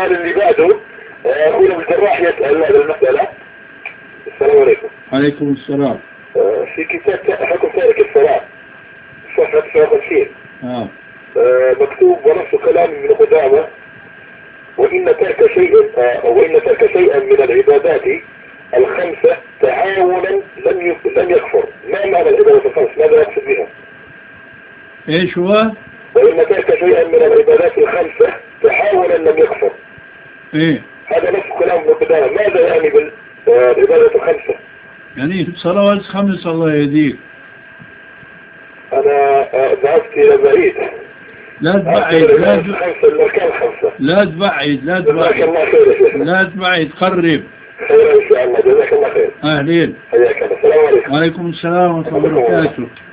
السؤال اللي بعده أخونا الجراح يسأل هذه المسألة. السلام عليكم. عليكم السلام. في كتاب حكم تارك الصلاة صفحة 59 مكتوب ونفس كلام من قدامه وإن ترك شيئا من العبادات الخمسة تعاونا لم يكفر. ما معنى العبادات الخمس؟ ماذا يقصد بها؟ ايش هو؟ وإن ترك شيئا من العبادات الخمسة تعاونا لم يكفر. ايه هذا نفس كلام من قدامه. ماذا يعني بالعبادات الخمسة؟ يعني الصلوات الخمس الله يهديك. أنا ذهبت إلى بعيد. لا تبعد لا تبعد قرب. خير إن شاء الله. جزاك الله خير. أهلين. حياك الله. السلام عليكم. وعليكم السلام ورحمة الله وبركاته.